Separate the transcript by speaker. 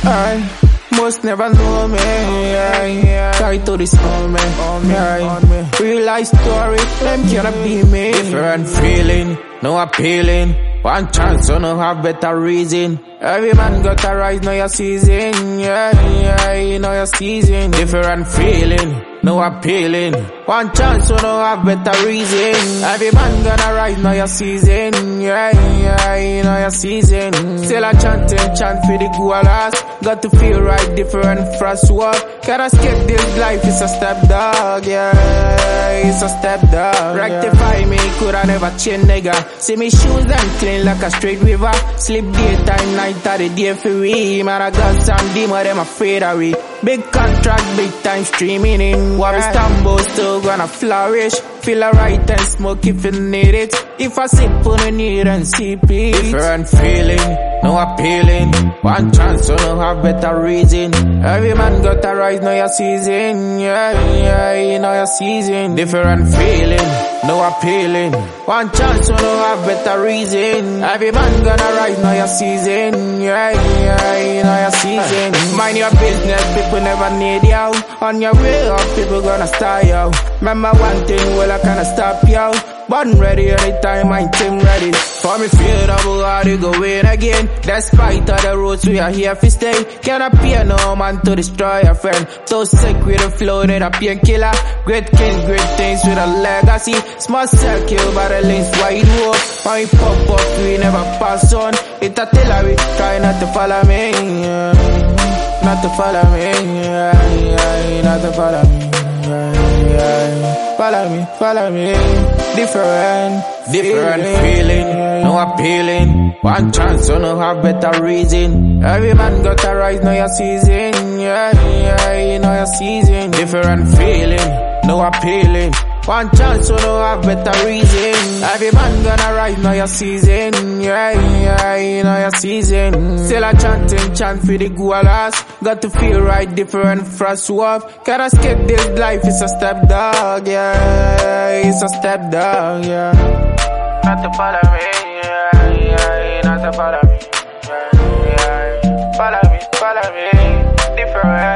Speaker 1: I must never know me. Try to disown me. Real life story, them cannot be me.
Speaker 2: Different feeling, no appealing. One chance, so no have better reason.
Speaker 1: Every man got a rise, now your season. Yeah, now your season.
Speaker 2: Different feeling, no appealing.
Speaker 1: One chance, so no have better reason. Every man gonna rise, now your season. Yeah, now your season. Still a chanting, chant for the gualas. Got to feel right, different frost walk. Can't escape this life, it's a step dog. Yeah, it's a step dog. Rectify me, coulda never change, nigga. See me shoes and clean like a straight river. Sleep daytime, night of the day for we. Man, I got some demon, them afraid of we. Big contract, big time streaming in. What we stumble, still gonna flourish. Feel alright and smoke if you need it. If I sip on the need and sip it.
Speaker 2: Different feeling, no appealing. One chance, so no have better reason.
Speaker 1: Every man got a rise, now your season. Yeah, now your season.
Speaker 2: Different feeling, no appealing.
Speaker 1: One chance, so no have better reason. Every man gonna rise, now your season. Yeah, now your season. Mind your business, people never need you. On your way up, people gonna style you. Remember one thing, well I can't stop you. Born ready anytime, my team ready. For me feel double hard to go in again. Despite all the roads we are here for stay. Can't appear no man to destroy a friend. So sick with the flow that a painkiller. Great king, great things with a legacy. Small circle by the lanes wide walk. When we pop up we never pass on. It's a tiller, try not to follow me. Not to follow me. Not to follow me. Follow me. Different
Speaker 2: feeling, no appealing. One chance, so no have better reason.
Speaker 1: Every man got a rise, now your season. Yeah, now your season.
Speaker 2: Different feeling, no appealing.
Speaker 1: One chance, so no have better reason. Every man gonna rise, now your season. Yeah, now your season. Still a chanting, chant for the gualas. Got to feel right, different frost walk. Can't escape this life, it's a step dog. Yeah, it's a step dog. Yeah. Not to follow me. Yeah, not to follow me. Yeah, follow me. Different.